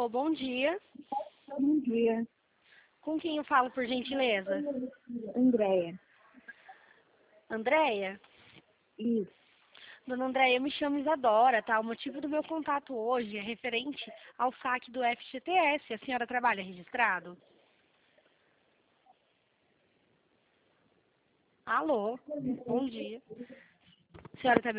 Alô, bom dia. Bom dia, Com quem eu falo, por gentileza? Andréia. Andréia? Isso. Dona Andréia, eu me chamo Isadora, tá? O motivo do meu contato hoje é referente ao saque do FGTS. A senhora trabalha registrado? Alô, bom dia. A senhora está